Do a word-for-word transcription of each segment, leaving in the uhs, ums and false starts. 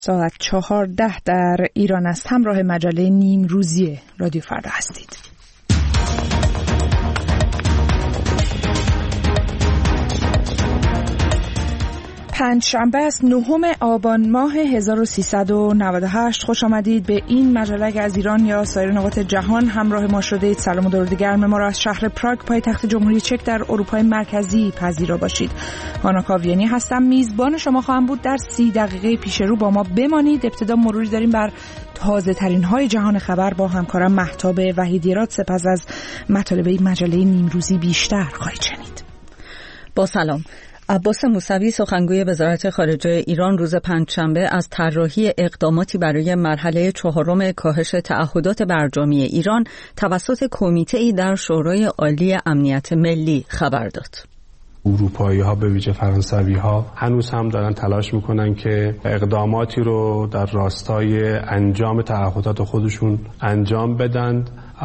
ساعت چهارده در ایران است. همراه مجله نیم روزی رادیو فردا هستید. پنجشنبه است، نهم آبان ماه هزار و سیصد و نود و هشت. خوش آمدید به این مجله. از ایران یا سایر نقاط جهان همراه ما شده اید. سلام و درود گرم ما را از شهر پراگ پایتخت جمهوری چک در اروپای مرکزی پذیرا باشید. هانا کاویانی هستم، میزبان شما خواهم بود. در سی دقیقه پیش رو با ما بمانید. ابتدا مروری داریم بر تازه ترین های جهان خبر با همکارم مهتاب وحیدی‌راد. سپس از مطالب این مجله نیم روزی بیشتر خواهید شنید. با سلام. عباس موسوی سخنگوی وزارت خارجه ایران روز پنجشنبه از طراحی اقداماتی برای مرحله چهارم کاهش تعهدات برجامی ایران توسط کمیته‌ای در شورای عالی امنیت ملی خبر داد. اروپایی‌ها به ویژه فرانسوی‌ها هنوز هم دارن تلاش میکنن که اقداماتی رو در راستای انجام تعهدات خودشون انجام بدن،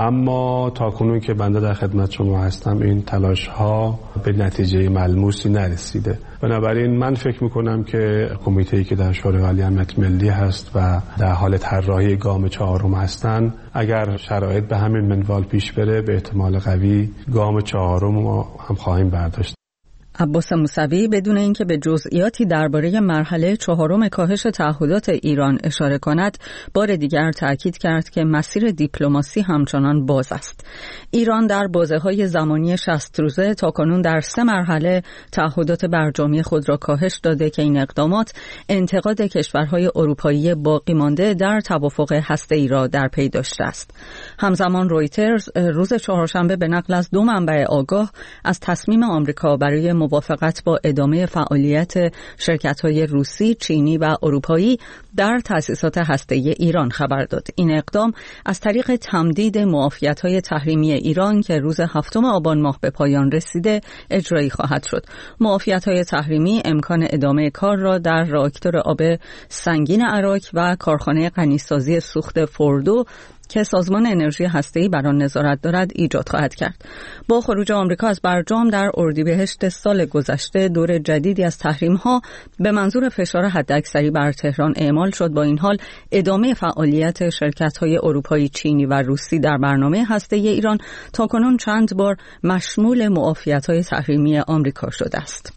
اما تاکنون که بنده در خدمت شما هستم این تلاش ها به نتیجه ملموسی نرسیده. بنابراین من فکر میکنم که کمیته‌ای که در شورای عالی امنیت ملی هست و در حال طراحی گام چهارم هستن، اگر شرایط به همین منوال پیش بره به احتمال قوی گام چهارم ما هم خواهیم برداشت. عباس موسوی بدون اینکه به جزئیاتی درباره مرحله چهارم کاهش تعهدات ایران اشاره کند، بار دیگر تأکید کرد که مسیر دیپلماسی همچنان باز است. ایران در بازه‌های زمانی شصت روزه تاکنون در سه مرحله تعهدات برجامی خود را کاهش داده که این اقدامات انتقاد کشورهای اروپایی باقی مانده در توافق هسته‌ای را در پی داشته است. همزمان رویترز روز چهارشنبه به نقل از دو منبع آگاه از تصمیم آمریکا برای موافقت با ادامه فعالیت شرکت‌های روسی، چینی و اروپایی در تأسیسات هسته‌ای ایران خبر داد. این اقدام از طریق تمدید معافیت‌های تحریمی ایران که روز هفتم آبان ماه به پایان رسیده اجرایی خواهد شد. معافیت‌های تحریمی امکان ادامه کار را در راکتور آب سنگین عراق و کارخانه غنیسازی سوخت فوردو که سازمان انرژی هسته‌ای بر آن نظارت دارد ایجاد خواهد کرد. با خروج آمریکا از برجام در اردیبهشت سال گذشته، دور جدیدی از تحریم‌ها به منظور فشار حداکثری بر تهران اعمال شد. با این حال ادامه فعالیت شرکت‌های اروپایی، چینی و روسی در برنامه هسته‌ای ایران تاکنون چند بار مشمول معافیت‌های تحریمی آمریکا شده است.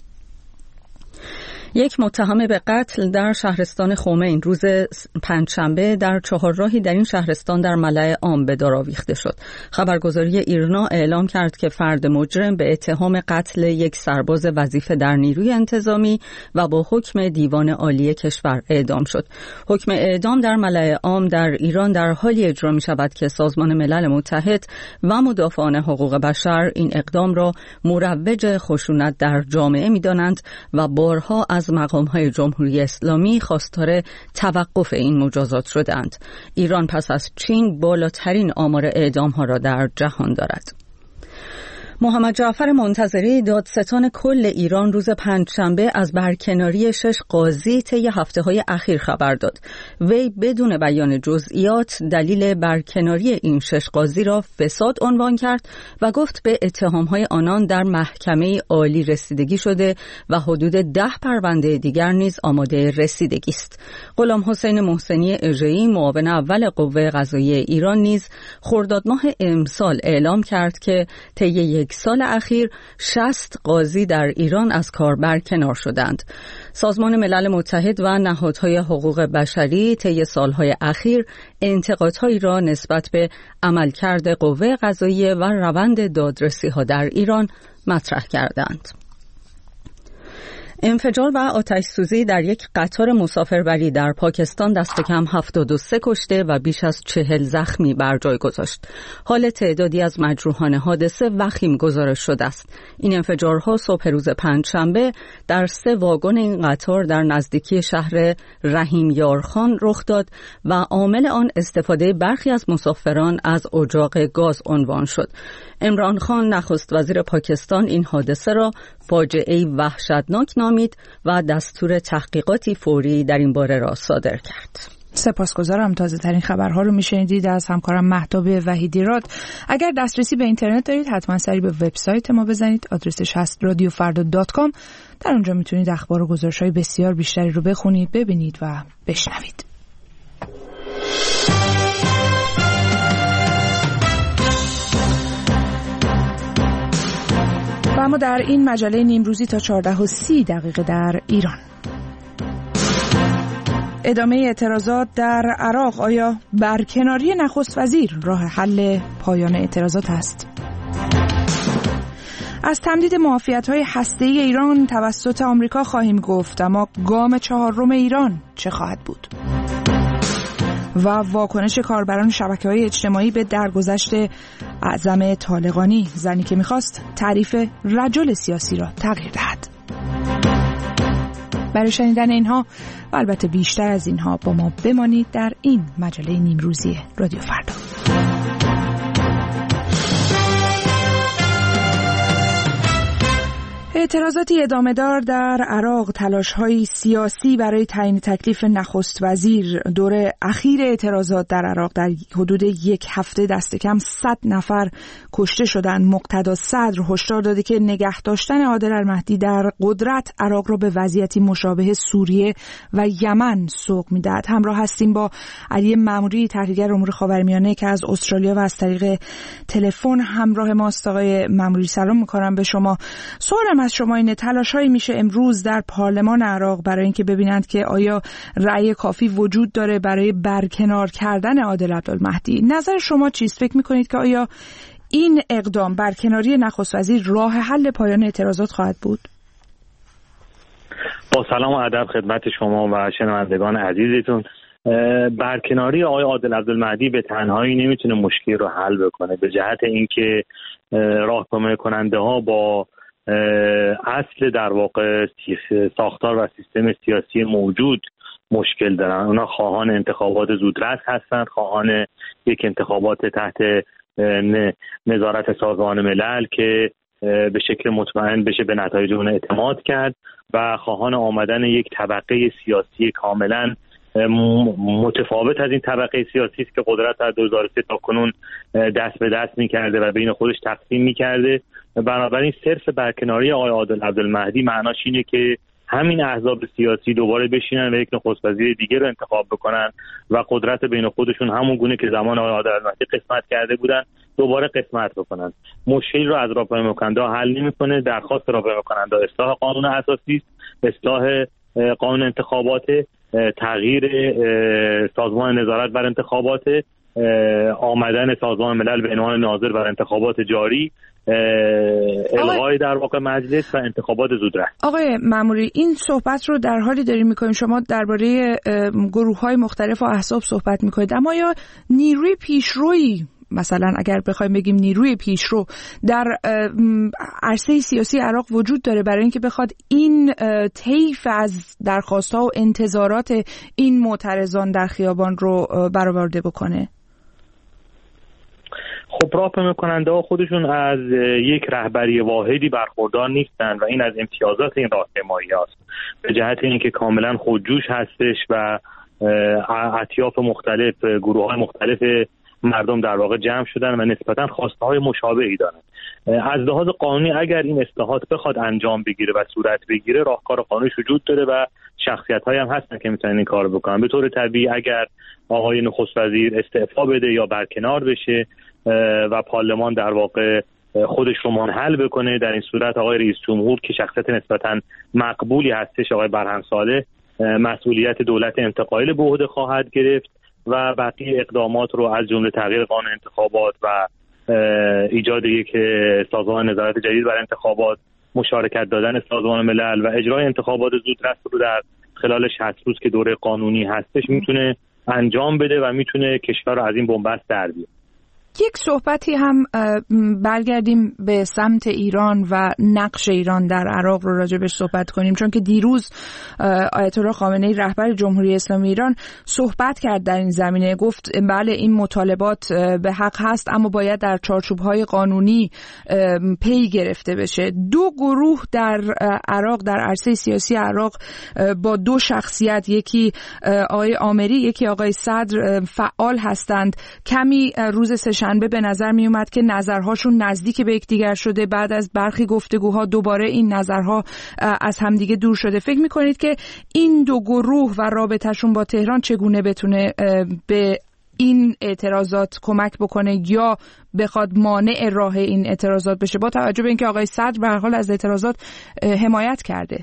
یک متهم به قتل در شهرستان خمین روز پنجشنبه در چهارراهی در این شهرستان در ملأ عام به دار آویخته شد. خبرگزاری ایرنا اعلام کرد که فرد مجرم به اتهام قتل یک سرباز وظیفه در نیروی انتظامی و با حکم دیوان عالی کشور اعدام شد. حکم اعدام در ملأ عام در ایران در حالی اجرا می شود که سازمان ملل متحد و مدافعان حقوق بشر این اقدام را مروج خشونت در جامعه می دانند و بارها از مقام‌های جمهوری اسلامی خواستار توقف این مجازات شدند. ایران پس از چین بالاترین آمار اعدام‌ها را در جهان دارد. محمد جعفر منتظری دادستان کل ایران روز پنجشنبه از برکناری شش قاضی طی هفته‌های اخیر خبر داد. وی بدون بیان جزئیات دلیل برکناری این شش قاضی را فساد عنوان کرد و گفت به اتهام‌های آنان در محکمه عالی رسیدگی شده و حدود ده پرونده دیگر نیز آماده رسیدگی است. غلام حسین محسنی اژه‌ای معاون اول قوه قضاییه ایران نیز خرداد ماه امسال اعلام کرد که طی یک سال اخیر شصت قاضی در ایران از کار برکنار شدند. سازمان ملل متحد و نهادهای حقوق بشری طی سالهای اخیر انتقادهایی را نسبت به عملکرد قوه قضاییه و روند دادرسی‌ها در ایران مطرح کردند. انفجار و آتش سوزی در یک قطار مسافربری در پاکستان دست کم هفتاد و سه کشته و بیش از چهل زخمی بر جای گذاشت. حال تعدادی از مجروحان حادثه وخیم گزارش شده است. این انفجارها صبح روز پنجشنبه در سه واگن این قطار در نزدیکی شهر رحیم یارخان رخ داد و عامل آن استفاده برخی از مسافران از اجاق گاز عنوان شد. عمران خان نخست وزیر پاکستان این حادثه را فاجعه‌ای وحشتناک نامید و دستور تحقیقاتی فوری در این باره را صادر کرد. سپاسگزارم. تازه ترین خبرها رو میشنیدید از همکارم مهتاب وحیدیراد. اگر دسترسی به اینترنت دارید حتما سری به وبسایت ما بزنید. آدرسش هست رادیو فردا دات کام. در اونجا میتونید اخبار و گزارش‌های بسیار بیشتری رو بخونید، ببینید و بشنوید. و اما در این مجله نیمروزی تا چهارده و سی دقیقه در ایران. ادامه اعتراضات در عراق. آیا برکناری نخست وزیر راه حل پایان اعتراضات است؟ از تمدید معافیت‌های هسته‌ای ایران توسط آمریکا خواهیم گفت، اما گام چهارم ایران چه خواهد بود؟ و واکنش کاربران شبکه‌های اجتماعی به درگذشت اعظم طالقانی، زنی که می‌خواست تعریف رجل سیاسی را تغییر دهد. برای شنیدن اینها و البته بیشتر از اینها با ما بمانید در این مجله نیمروزی رادیو فردا. اعتراضاتی ادامه دار در عراق، تلاش‌های سیاسی برای تعیین تکلیف نخست وزیر. دوره اخیر اعتراضات در عراق در حدود یک هفته دست کم صد نفر کشته شدند. مقتدا صدر هشدار داده که نگه داشتن عادل المهدی در قدرت عراق را به وضعیتی مشابه سوریه و یمن سوق می‌دهد. همراه هستیم با علی ماموری، تحلیلگر امور خاورمیانه که از استرالیا و از طریق تلفن همراه ماست. آقای ماموری سلام می‌کنم به شما. سوالم از شما اینه، تلاش‌هایی میشه امروز در پارلمان عراق برای اینکه ببینند که آیا رأی کافی وجود داره برای برکنار کردن عادل عبدالمهدی. نظر شما چیست؟ فکر میکنید که آیا این اقدام برکناری نخست وزیر راه حل پایان اعتراضات خواهد بود؟ با سلام و ادب خدمت شما و شنوندگان عزیزتون. برکناری آقای عادل عبدالمهدی به تنهایی نمیتونه مشکل رو حل بکنه، به جهت اینکه راهنمایی کننده ها با اصل در واقع ساختار و سیستم سیاسی موجود مشکل دارن. اونا خواهان انتخابات زودرس هستن، خواهان یک انتخابات تحت نظارت سازمان ملل که به شکل مطمئن بشه به نتایج اون اعتماد کرد و خواهان آمدن یک طبقه سیاسی کاملا متفاوت از این طبقه سیاسی است که قدرت از دو هزار و سه تا کنون دست به دست می‌کرده و بین خودش تقسیم می‌کرده. بنابراین صرف برکناری آقای عادل عبدالمهدی معناش اینه که همین احزاب سیاسی دوباره بشینن و یک نخست وزیر دیگه رو انتخاب بکنن و قدرت بین خودشون همون گونه که زمان آقای عادل عبدالمهدی قسمت کرده بودن دوباره قسمت بکنن. مشکل رو از راهپیمایی کننده حل نمی‌کنه. درخواست راهپیمایی کننده اصلاح قانون اساسی است، اصلاح قانون انتخابات، تغییر سازمان نظارت بر انتخابات، آمدن سازمان ملل به عنوان ناظر بر انتخابات جاری، الغای در واقع مجلس و انتخابات زودرس. آقای ماموری، این صحبت رو در حالی داریم میکنیم، شما درباره گروه‌های مختلف و احزاب صحبت میکنید، اما یا نیروی پیشرویی، مثلا اگر بخوایم بگیم نیروی پیشرو در عرصه سیاسی عراق وجود داره برای اینکه بخواد این طیف از درخواست‌ها و انتظارات این معترضان در خیابان رو برآورده بکنه؟ خب راهپیمایی کننده ها خودشون از یک رهبری واحدی برخوردار نیستن و این از امتیازات این راهپیمایی هست، به جهت اینکه کاملا خودجوش هستش و اطیاف مختلف، گروه های مختلف مردم در واقع جمع شدن و نسبتاً خواسته های مشابهی دارن. از لحاظ قانونی اگر این اصلاحات بخواد انجام بگیره و صورت بگیره، راهکار قانونی وجود داره و شخصیت های هم هستن که میتونن این کار بکنن. به طور طبیعی اگر آقای نخست وزیر استعفا بده یا برکنار بشه و پارلمان در واقع خودش رو منحل بکنه، در این صورت آقای رئیس جمهور که شخصیت نسبتاً مقبولی هستش، آقای برهم صالح، مسئولیت دولت انتقالی به عهده خواهد گرفت و بقیه اقدامات رو از جمله تغییر قانون انتخابات و ایجاد یک سازمان نظارت جدید بر انتخابات، مشارکت دادن سازمان ملل و اجرای انتخابات زودرس رو در خلال شصت روز که دوره قانونی هستش میتونه انجام بده و میتونه کشور رو از این بنبست در بیاره. یک صحبتی هم برگردیم به سمت ایران و نقش ایران در عراق رو راجبش صحبت کنیم، چون که دیروز آیت الله خامنه‌ای رهبر جمهوری اسلامی ایران صحبت کرد در این زمینه. گفت بله این مطالبات به حق هست اما باید در چارچوب‌های قانونی پی گرفته بشه. دو گروه در عراق، در عرصه سیاسی عراق با دو شخصیت، یکی آقای آمری یکی آقای صدر، فعال هستند. کمی روز سه‌شنبه به نظر می اومد که نظرهاشون نزدیک به یکدیگر شده. بعد از برخی گفتگوها دوباره این نظرها از همدیگه دور شده. فکر می کنید که این دو گروه و رابطه‌شون با تهران چگونه بتونه به این اعتراضات کمک بکنه یا بخواد مانع راه این اعتراضات بشه، با توجه به اینکه آقای صدر به هر حال از اعتراضات حمایت کرده؟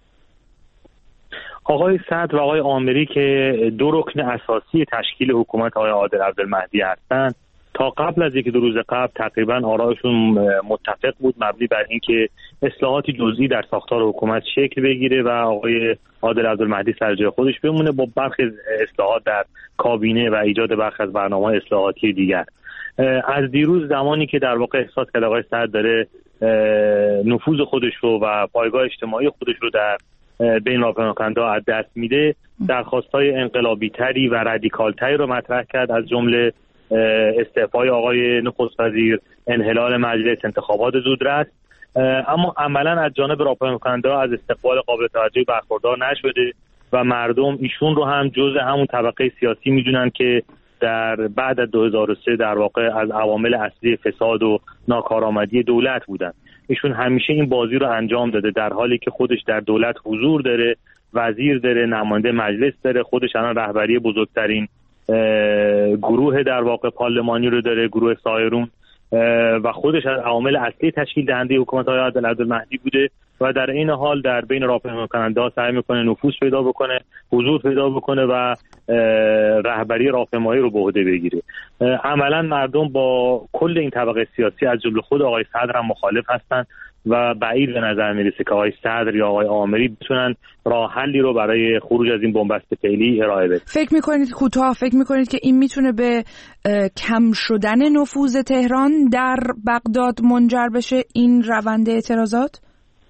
آقای صدر و آقای آمری که دو رکن اساسی تشکیل حکومت آقای عادل عبدالمهدی هستند، تا قبل از یکی دو روز قبل تقریبا آرایشون متفق بود، مبنی بر اینکه اصلاحاتی جزئی در ساختار حکومت شکل بگیره و آقای عادل عبدالمهدی سر جای خودش بمونه با برخی اصلاحات در کابینه و ایجاد برخی از برنامه‌های اصلاحاتی دیگر. از دیروز زمانی که در واقع احساس کرد آقای صدر داره نفوذ خودش رو و پایگاه اجتماعی خودش رو در بین راهپیماکننده از دست میده، درخواست‌های انقلابی‌تری و رادیکال‌تری رو مطرح کرد، از جمله استعفای آقای نخست وزیر، انحلال مجلس، انتخابات زودرس. اما عملاً از جانب راهپیماکننده از استقبال قابل توجهی برخوردار نشده و مردم ایشون رو هم جزء همون طبقه سیاسی میدونن که در بعد از دو هزار و سه در واقع از عوامل اصلی فساد و ناکارآمدی دولت بودن. ایشون همیشه این بازی رو انجام داده، در حالی که خودش در دولت حضور داره، وزیر داره، نماینده مجلس داره، خودش الان رهبری بزرگترین گروه در واقع پارلمانی رو داره، گروه سایرون، و خودش از عوامل اصلی تشکیل دهنده حکومت آقای عادل عبدالمهدی بوده و در این حال در بین راهپیماکننده‌ها سعی میکنه نفوذ پیدا بکنه، حضور پیدا بکنه و رهبری راهپیمایی رو به عهده بگیره. عملا مردم با کل این طبقه سیاسی از جمله خود آقای صدر هم مخالف هستند و بعید به نظر میرسه که آقای صدر یا آقای آمری بتونن راه حلی رو برای خروج از این بنبست فعلی ارائه بدن. فکر میکنید کوتاه فکر میکنید که این میتونه به کم شدن نفوذ تهران در بغداد منجر بشه، این روند اعتراضات؟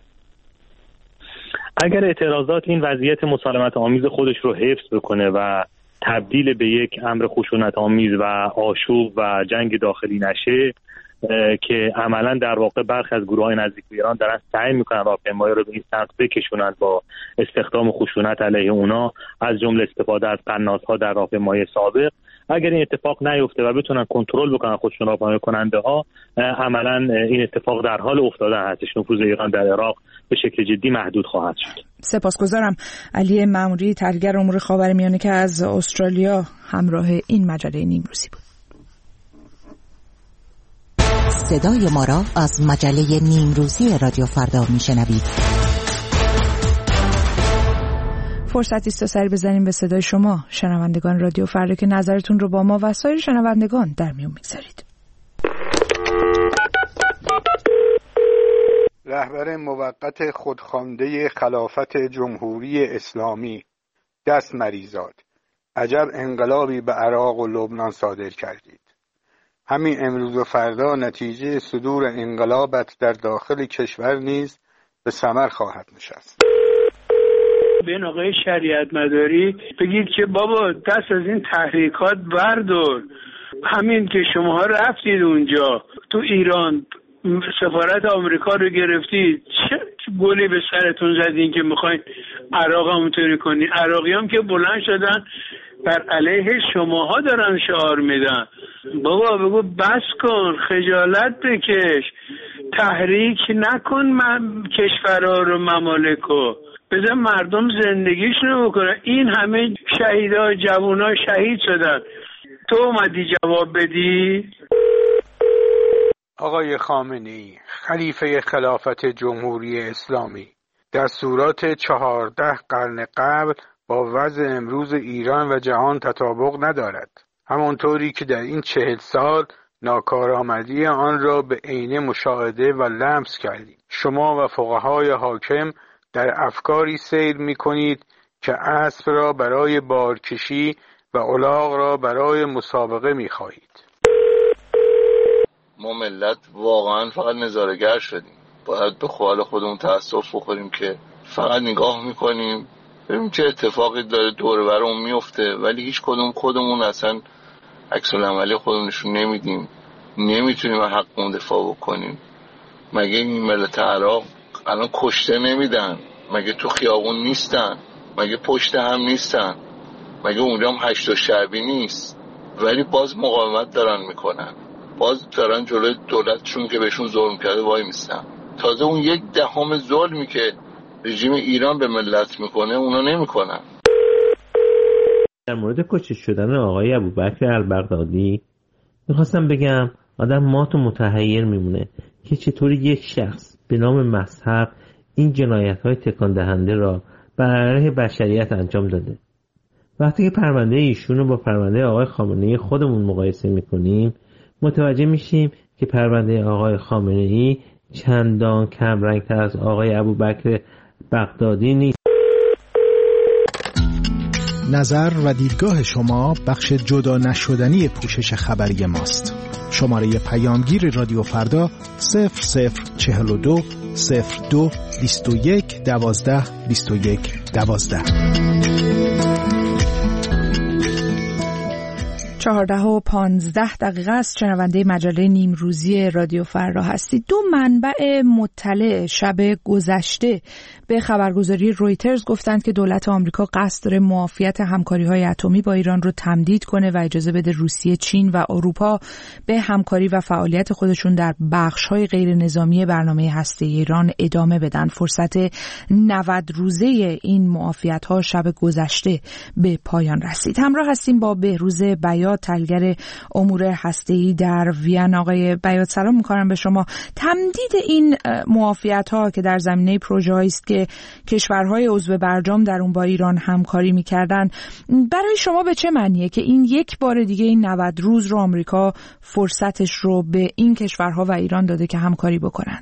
اگر اعتراضات این وضعیت مسالمت آمیز خودش رو حفظ بکنه و تبدیل به یک امر خشونت آمیز و آشوب و جنگ داخلی نشه، که عملا در واقع برخی از گروه‌های نزدیک به ایران دارن سعی میکنن راهپیمایی رو به این سمت بکشونن با استخدام خشونت علیه اونا، از جمله استفاده از قناص‌ها در راهپیمایی سابق. اگر این اتفاق نیفته و بتونن کنترل بکنن خودشون راهپیمایی کننده‌ها، عملا این اتفاق در حال افتادن هستش. نفوذ ایران در عراق به شکل جدی محدود خواهد شد. سپاسگزارم. علی مأموری، تحلیلگر امور خاورمیانه که از استرالیا همراه این مجله نیمروزی بود. صدای ما را از مجله نیمروزی رادیو فردا میشنوید. فرصتی است تا سری بزنیم به صدای شما شنوندگان رادیو فردا که نظرتون رو با ما و سایر شنوندگان در میون میگذارید. رهبر موقت خودخوانده خلافت جمهوری اسلامی دست مریزاد، عجب انقلابی به عراق و لبنان صادر کردید. همین امروز و فردا نتیجه صدور انقلابت در داخل کشور نیز به ثمر خواهد نشست. به این آقای شریعت مداری بگید که بابا دست از این تحریکات بردار. همین که شماها رفتید اونجا تو ایران سفارت آمریکا رو گرفتید، چه گلی به سرتون زدین که میخواین عراق همونطوری کنین؟ عراقی هم که بلند شدن بر علیه شماها دارن شعار میدن. بابا بگو بس کن، خجالت بکش، تحریک نکن من کشورها رو، ممالکو بذار مردم زندگیشون رو بکنن. این همه شهیدا جوونا شهید شدن، تو اومدی جواب بدی؟ آقای خامنه‌ای، خلیفه خلافت جمهوری اسلامی، دستورات چهارده قرن قبل با وضع امروز ایران و جهان تطابق ندارد. همانطوری که در این چهل سال ناکارآمدی آن را به عینه مشاهده و لمس کردید. شما و فقهای حاکم در افکاری سیر می کنید که اسب را برای بارکشی و الاغ را برای مسابقه می خواهید. ما ملت واقعا فقط نظاره‌گر شدیم. باید به حال خودمون تأسف بخوریم که فقط نگاه میکنیم ببینیم چه اتفاقی داره دور و برمون میفته، ولی هیچ کدوم خودمون اصلا عکس العمل خودمون نشون نمیدیم. نمیتونیم از حقمون دفاع بکنیم. مگه این ملت عراق الان کشته نمیدن؟ مگه تو خیابون نیستن؟ مگه پشت هم نیستن؟ مگه اونجا هم هشت شعبی نیست؟ ولی باز مقاومت دارن میکنن، باز دارن جلوی دولتشون که بهشون ظلم کرده وای میستن. تازه اون یک دهم ظلمی که رژیم ایران به ملت میکنه اونا نمیکنن. در مورد کشته شدن آقای ابوبکر البغدادی میخواستم بگم آدم مات و متحیر میمونه که چطوری یک شخص به نام مذهب این جنایت‌های تکان دهنده را بر علیه بشریت انجام داده. وقتی که پرونده ایشون رو با پرونده آقای خامنه‌ای خودمون مقایسه میکنیم متوجه میشیم که پرونده آقای خامنه‌ای چندان کم رنگ‌تر از آقای ابوبکر بغدادی نیست. نظر و دیدگاه شما بخش جدا نشدنی پوشش خبری ماست. شماره پیامگیر رادیو فردا صفر صفر چهل و دو صفر دو بیست و یک دوازده بیست و یک دوازده. چهارده و پانزده دقیقه است. شنونده مجله نیمروزی رادیو فردا هستید. دو منبع مطلع شب گذشته به خبرگزاری رویترز گفتند که دولت آمریکا قصد داره معافیت همکاری‌های اتمی با ایران رو تمدید کنه و اجازه بده روسیه، چین و اروپا به همکاری و فعالیت خودشون در بخش‌های غیر نظامی برنامه هسته‌ای ایران ادامه بدن. فرصت نود روزه این معافیت‌ها شب گذشته به پایان رسید. همراه هستیم با بهروز بیات، تحلیلگر امور هسته‌ای در وین. آقای بیات سلام می‌کنم به شما. تمدید این معافیت‌ها که در زمینه پروژه‌هایی است که کشورهای عضو برجام در اون با ایران همکاری می‌کردن، برای شما به چه معنیه که این یک بار دیگه این نود روز رو آمریکا فرصتش رو به این کشورها و ایران داده که همکاری بکنن؟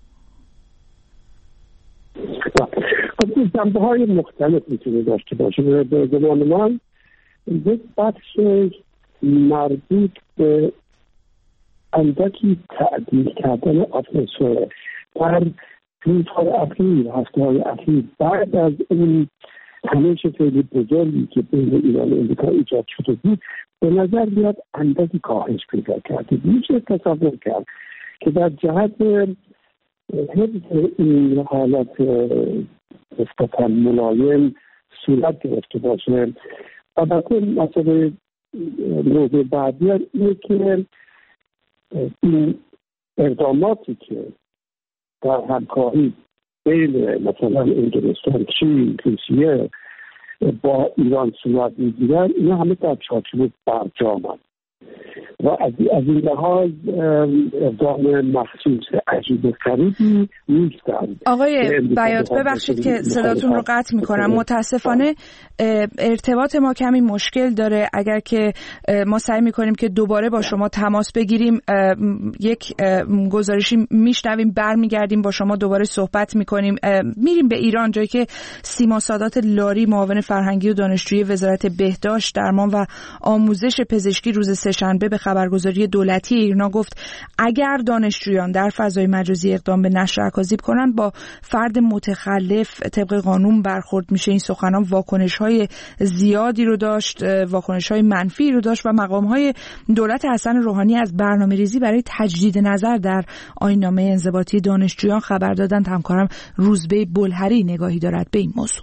جنبه‌های مختلف میتونه داشته باشه. به زمان من یک بخش مربوط به اندکی تعدیل کردن اتمسفر در روزهای اخیر، هفته‌های اخیر، بعد از اون تنش خیلی بزرگی که بین ایران و امریکا ایجاد شده بود، به نظر میاد اندکی کاهش پیدا کرده. میشه تصور کرد که در جهت حفظ این حالت نسبتاً ملایم صورت گرفته باشه. البته مسئله موضوع بعدی اینه که این اقداماتی که در همکاری بین مثلا انگلستان، چین، روسیه با ایران صورت میگیرن، اینا همه در چارچوب برجام هست و از این لحاظ اقدام مخصوص عجیب و غریبی نیستن. آقای بیات ببخشید که صداتون رو قطع میکنم. متاسفانه ارتباط ما کمی مشکل داره. اگر که ما سعی میکنیم که دوباره با شما تماس بگیریم، یک گزارشی میشنویم، برمیگردیم با شما دوباره صحبت میکنیم. میریم به ایران، جایی که سیما سادات لاری، معاون فرهنگی و دانشجوی وزارت بهداشت، درمان و آموزش پزشکی، روز سه‌شنبه به خبرگزاری دولتی ایرنا گفت اگر دانشجویان در فضای مجازی اقدام به نشر اکاذیب کنند با فرد متخلف طبق قانون برخورد میشه. این سخنان واکنش‌های زیادی رو داشت، واکنش‌های منفی رو داشت و مقام‌های دولت حسن روحانی از برنامه‌ریزی برای تجدید نظر در آیین‌نامه انضباطی دانشجویان خبر دادند. همکارم روزبه بلهری نگاهی دارد به این موضوع.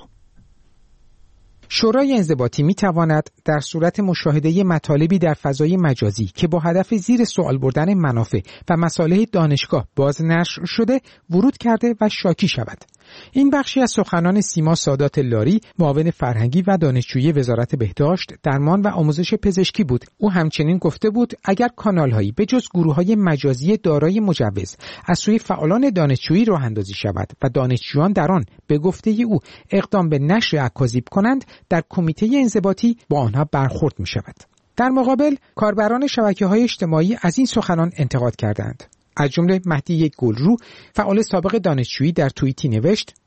شورای انضباطی می تواند در صورت مشاهده مطالبی در فضای مجازی که با هدف زیر سوال بردن منافع و مصالح دانشگاه بازنشر شده ورود کرده و شاکی شود. این بخشی از سخنان سیما سادات لاری، معاون فرهنگی و دانشجوی وزارت بهداشت، درمان و آموزش پزشکی بود. او همچنین گفته بود اگر کانال‌هایی به جز گروه‌های مجازی دارای مجوز از سوی فعالان دانشجویی راه اندازی شود و دانشجویان در آن به گفته او اقدام به نشر اکاذیب کنند، در کمیته انضباطی با آنها برخورد می شود. در مقابل کاربران شبکه‌های اجتماعی از این سخنان انتقاد کردند. از جمله مهدی گلرو، فعال سابق دانشجویی، در توییتی نوشت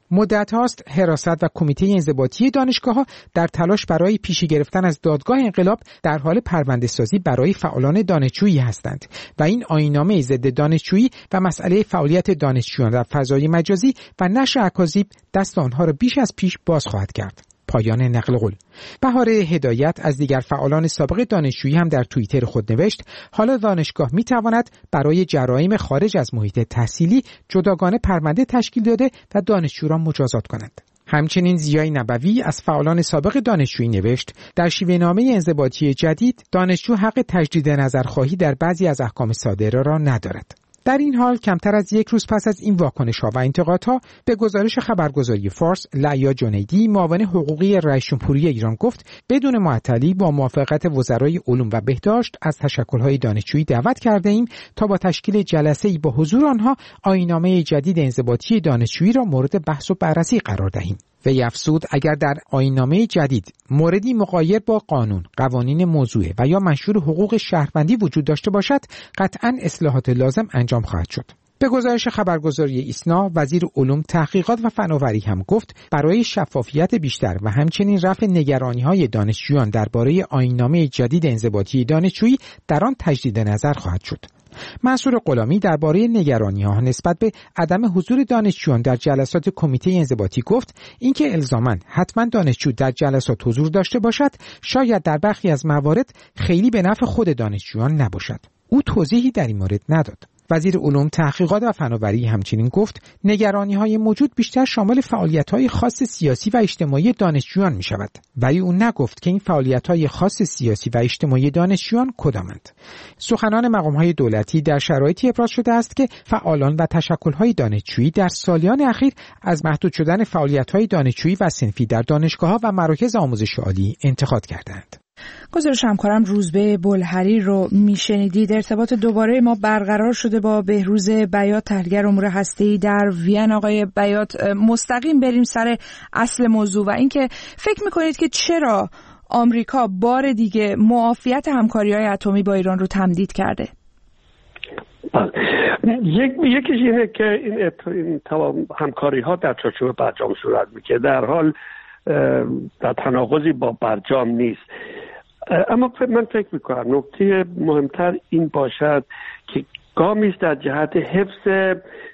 مدت هاست حراست و کمیته انضباطی دانشگاه‌ها در تلاش برای پیشی گرفتن از دادگاه انقلاب در حال پرونده‌سازی برای فعالان دانشجویی هستند و این آیین‌نامه ضد دانشجویی و مسئله فعالیت دانشجویان در فضای مجازی و نشر اکاذیب دست آنها را بیش از پیش باز خواهد کرد. پایان نقل قول. بهار هدایت از دیگر فعالان سابق دانشجویی هم در توییتر خود نوشت حالا دانشگاه می تواند برای جرایم خارج از محیط تحصیلی جداگانه پرونده تشکیل داده و دانشجو را مجازات کنند. همچنین زیای نبوی از فعالان سابق دانشجویی نوشت در شیوه‌نامه انضباطی جدید دانشجو حق تجدید نظرخواهی در بعضی از احکام صادره را ندارد. در این حال کمتر از یک روز پس از این واکنش‌ها و انتقادها به گزارش خبرگزاری فارس، لعیا جنیدی معاون حقوقی رئیس جمهوری ایران گفت بدون معطلی با موافقت وزرای علوم و بهداشت از تشکل‌های دانشجویی دعوت کرده ایم تا با تشکیل جلسه‌ای با حضور آنها آیین‌نامه جدید انضباطی دانشجویی را مورد بحث و بررسی قرار دهیم. وی افزود اگر در آیین‌نامه جدید موردی مغایر با قانون، قوانین موضوعه و یا منشور حقوق شهروندی وجود داشته باشد، قطعاً اصلاحات لازم انجام خواهد شد. به گزارش خبرگزاری ایسنا، وزیر علوم، تحقیقات و فناوری هم گفت برای شفافیت بیشتر و همچنین رفع نگرانی‌های دانشجویان درباره آیین‌نامه جدید انضباطی دانشجویی در آن تجدید نظر خواهد شد. منصور غلامی درباره نگرانی‌ها نسبت به عدم حضور دانشجویان در جلسات کمیته انضباطی گفت اینکه الزاماً حتما دانشجو در جلسات حضور داشته باشد شاید در برخی از موارد خیلی به نفع خود دانشجویان نباشد. او توضیحی در این مورد نداد. وزیر علوم، تحقیقات و فناوری همچنین گفت نگرانی‌های موجود بیشتر شامل فعالیت‌های خاص سیاسی و اجتماعی دانشجویان می‌شود، ولی او نگفت که این فعالیت‌های خاص سیاسی و اجتماعی دانشجویان کدامند. سخنان مقام‌های دولتی در شرایطی ابراز شده است که فعالان و تشکل‌های دانشجویی در سالیان اخیر از محدود شدن فعالیت‌های دانشجویی و صنفی در دانشگاه‌ها و مراکز آموزش عالی انتقاد کردند. گزارش همکارم روزبه بلحری رو میشنیدید. ارتباط دوباره ما برقرار شده با بهروز بیات، تحلیلگر امور هسته‌ای در وین. آقای بیات، مستقیم بریم سر اصل موضوع و اینکه فکر میکنید که چرا آمریکا بار دیگه معافیت همکاری‌های اتمی با ایران رو تمدید کرده؟ یک یکیش اینه که این, این تمام همکاری‌ها در چارچوب برجام صورت میگیره، در حال در تناقضی با برجام نیست. اما من فکر میکنم نکته مهمتر این باشد که گامی است در جهت حفظ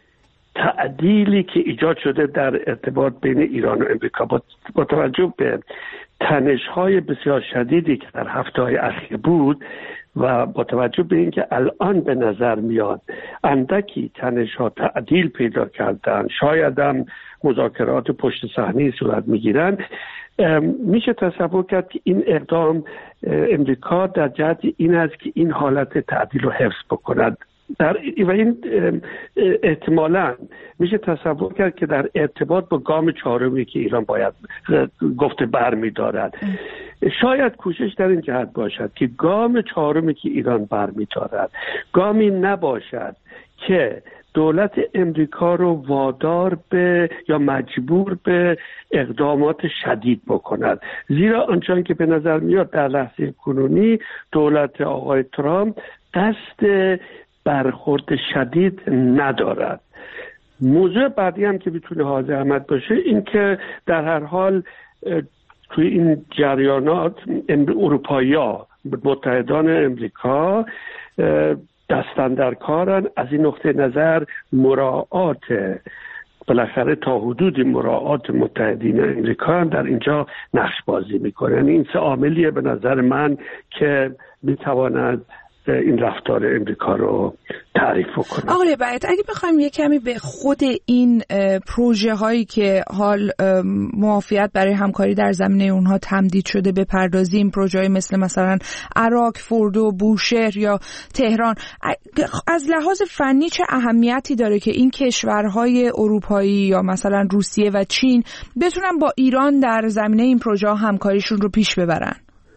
تعدیلی که ایجاد شده در ارتباط بین ایران و امریکا با توجه به تنش‌های بسیار شدیدی که در هفته‌های اخیر بود و با توجه به اینکه الان به نظر میاد اندکی تنش‌ها تعدیل پیدا کردن، شاید هم مذاکرات پشت صحنه صورت میگیرن، میشه تصور کرد که این اقدام امریکا در جهت این است که این حالت تعدیل رو حفظ بکند در و این احتمالاً میشه تصور کرد که در ارتباط با گام چهارمی که ایران باید گفته برمی دارد، شاید کوشش در این جهت باشد که گام چهارمی که ایران برمی دارد گامی نباشد که دولت امریکا رو وادار به یا مجبور به اقدامات شدید بکند، زیرا آنچنان که به نظر میاد در لحظه کنونی دولت آقای ترامپ دست برخورد شدید ندارد. موضوع بعدی هم که میتونه حائز اهمیت باشه این که در هر حال توی این جریانات اروپایی‌ها متحدان امریکا دستن در کارن از این نقطه نظر مراعات بالاخره تا حدودی مراعات متحدین امریکا هم در اینجا نقش بازی میکنه. یعنی این سه عاملیه به نظر من که میتواند این رفتار امریکا رو تعریف کنه. آقای بیات، اگه بخوایم یه کمی به خود این پروژه هایی که حال معافیت برای همکاری در زمینه اونها تمدید شده بپردازیم، پروژه های مثل مثلا عراق، فوردو، بوشهر یا تهران، از لحاظ فنی چه اهمیتی داره که این کشورهای اروپایی یا مثلا روسیه و چین بتونن با ایران در زمینه این پروژه ها همکاریشون رو پیش ببرن؟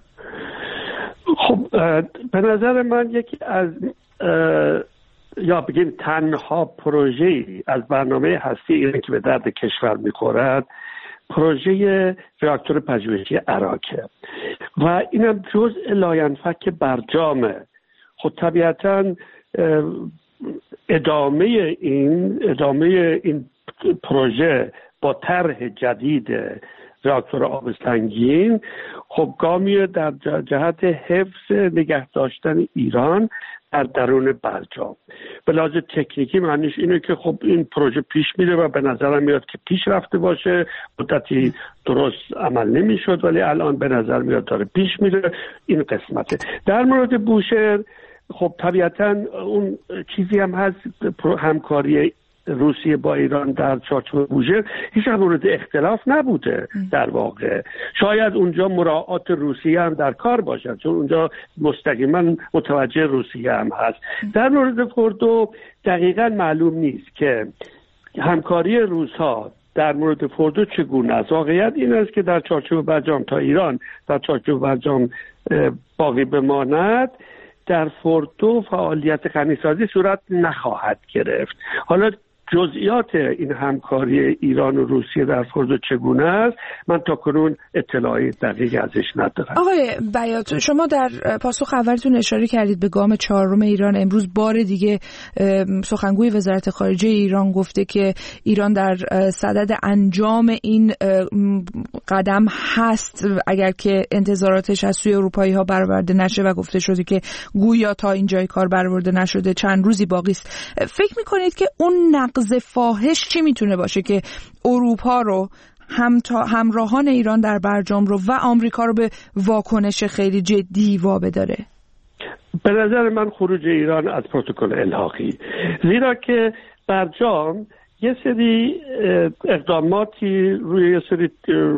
خب به نظر من یکی از یا بگیم تنها پروژه از برنامه هستی ایران که به درد کشور میخورد پروژه راکتور پژوهشی عراقه و اینم جزء لاینفک برجامه. خب طبیعتاً ادامه این ادامه این پروژه با طرح جدید راکتور آب سنگین خب گامی در جهت حفظ نگه داشتن ایران در درون برجام. به لحاظ تکنیکی معنیش اینه که خب این پروژه پیش میره و به نظرم میاد که پیش رفته باشه. مدتی درست عمل نمیشد ولی الان به نظر میاد داره پیش میره. این قسمته. در مورد بوشهر خب طبیعتا اون چیزی هم هست، همکاری روسیه با ایران در چارچوب بوشهر هیچ مورد اختلاف نبوده. در واقع شاید اونجا مراعات روسیه هم در کار باشد چون اونجا مستقیما متوجه روسیه هم هست. در مورد فردو دقیقا معلوم نیست که همکاری روس‌ها در مورد فردو چگونه است. واقعیت این است که در چارچوب برجام تا ایران در چارچوب برجام باقی بماند، در فردو فعالیت غنیسازی صورت نخواهد گرفت. حالا جزئیات این همکاری ایران و روسیه در فردو چگونه است من تا کنون اطلاعی دقیق ازش ندارم. آقای بیات، شما در پاسخ اولتون اشاره کردید به گام چهارم ایران. امروز بار دیگه سخنگوی وزارت خارجه ایران گفته که ایران در صدد انجام این قدم هست اگر که انتظاراتش از سوی اروپایی ها برآورده نشه و گفته شده که گویا تا اینجای کار برآورده نشده، چند روزی باقی است. فکر می‌کنید که اون نقض فاحش چی میتونه باشه که اروپا رو هم تا همراهان ایران در برجام رو و آمریکا رو به واکنش خیلی جدی وابداره؟ به نظر من خروج ایران از پروتکل الحاقی، زیرا که برجام یه سری اقداماتی روی یه سری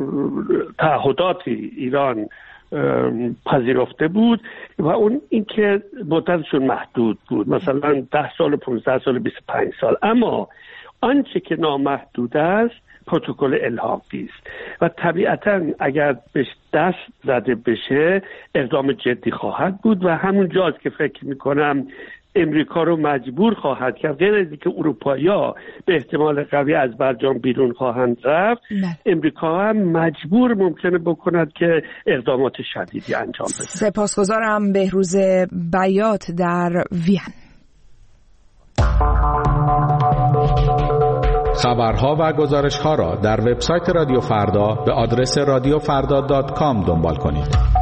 تعهداتی ایران پذیرفته بود و اون اینکه مدتشون محدود بود، مثلا ده سال، پانزده سال، بیست و پنج سال. اما آنچه که نامحدود است پروتکل الحاقی است و طبیعتا اگر بهش دست زده بشه اقدام جدی خواهد بود و همون جاست که فکر میکنم امریکا رو مجبور خواهد کرد، غیر از اینکه اروپایی‌ها به احتمال قوی از برجام بیرون خواهند رفت، امریکا هم مجبور ممکنه بکند که اقدامات شدیدی انجام بده. سپاسگزارم. بهروز بیات در وین. خبرها و گزارش‌ها را در وبسایت رادیو فردا به آدرس رادیو فردا دات کام دنبال کنید.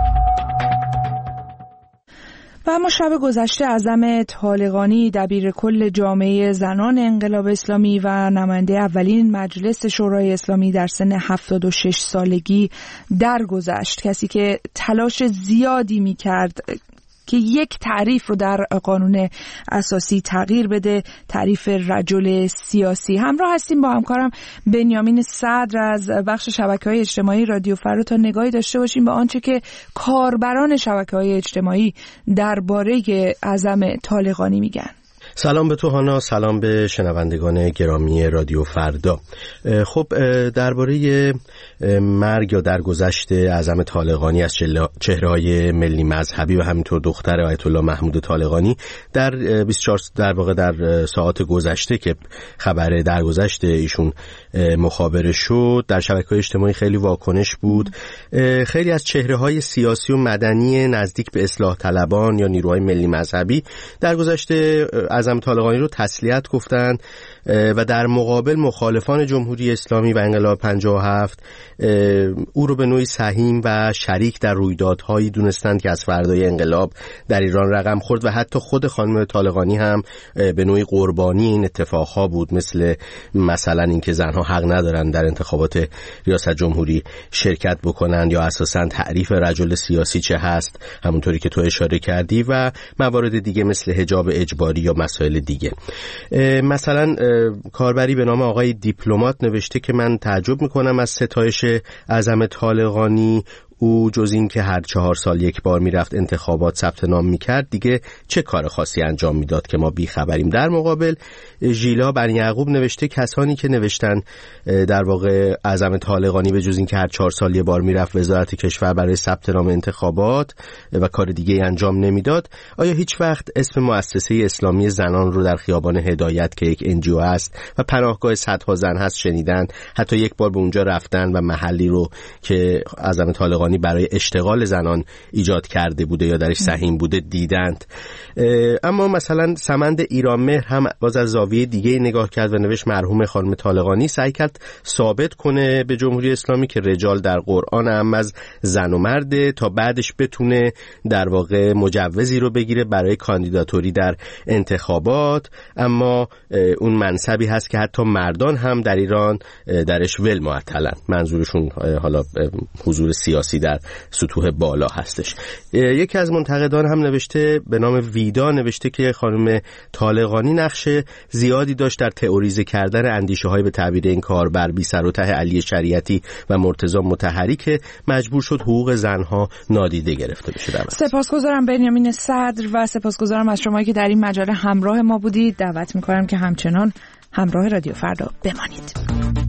و اما شب گذشته اعظم طالقانی دبیر کل جامعه زنان انقلاب اسلامی و نماینده اولین مجلس شورای اسلامی در سن هفتاد و شش سالگی درگذشت. کسی که تلاش زیادی می‌کرد که یک تعریف رو در قانون اساسی تغییر بده، تعریف رجل سیاسی. همراه هستیم با همکارم بنیامین صدر از بخش شبکه‌های اجتماعی رادیو فردا تا نگاهی داشته باشیم به آنچه که کاربران شبکه‌های اجتماعی درباره اعظم طالقانی میگن. سلام به تو هانا، سلام به شنوندگان گرامی رادیو فردا. خب درباره مرگ یا درگذشت اعظم طالقانی از چهره‌های ملی مذهبی و همینطور دختر آیت الله محمود طالقانی در بیست و چهار در واقع در ساعات گذشته که خبر درگذشت ایشون مخابره شد در شبکه‌های اجتماعی خیلی واکنش بود. خیلی از چهره‌های سیاسی و مدنی نزدیک به اصلاح طلبان یا نیروهای ملی مذهبی درگذشت اعظم طالقانی رو تسلیت گفتند و در مقابل مخالفان جمهوری اسلامی و انقلاب پنجاه و هفت او رو به نوعی سهیم و شریک در رویدادهایی دونستند که از فردای انقلاب در ایران رقم خورد و حتی خود خانم طالقانی هم به نوعی قربانی این اتفاقها بود، مثل مثلا اینکه زنها حق ندارند در انتخابات ریاست جمهوری شرکت بکنند یا اساساً تعریف رجل سیاسی چه هست، همونطوری که تو اشاره کردی، و موارد دیگه مثل حجاب اجباری یا مسائل دیگه. مثلا کاربری به نام آقای دیپلمات نوشته که من تعجب میکنم از ستایش اعظم طالقانی. او جز این که هر چهار سال یک بار میرفت انتخابات ثبت نام میکرد دیگه چه کار خاصی انجام میداد که ما بیخبریم. در مقابل ژیلا بن یعقوب نوشته کسانی که نوشتن در واقع اعظم طالقانی به جز این که هر چهار سال یک بار میرفت وزارت کشور برای ثبت نام انتخابات و کار دیگه انجام نمیداد، آیا هیچ وقت اسم مؤسسه اسلامی زنان رو در خیابان هدایت که یک ان جی او است و پناهگاه صدها زن هست شنیدن؟ حتی یک بار به اونجا رفتن و محلی رو که اعظم طالقانی طالقانی برای اشتغال زنان ایجاد کرده بوده یا درش سهیم بوده دیدند. اما مثلا سمند ایرانمهر هم باز از زاویه دیگه نگاه کرد و نوشت مرحوم خانم طالقانی سعی کرد ثابت کنه به جمهوری اسلامی که رجال در قرآن هم از زن و مرده تا بعدش بتونه در واقع مجوزی رو بگیره برای کاندیداتوری در انتخابات. اما اون منصبی هست که حتی مردان هم در ایران درش ول معطلن، منظورشون حالا حضور سیاسی در سطوح بالا هستش. یکی از منتقدان هم نوشته به نام ویدا نوشته که خانم طالقانی نقش زیادی داشت در تئوریزه کردن اندیشه‌های به تعبیر این کاربر بی سر و ته علی شریعتی و مرتضی مطهری که مجبور شد حقوق زنها نادیده گرفته بشه. سپاسگزارم بنیامین صدر و سپاسگزارم از شما که در این مجله همراه ما بودید. دعوت می‌کنم که همچنان همراه رادیو فردا بمانید.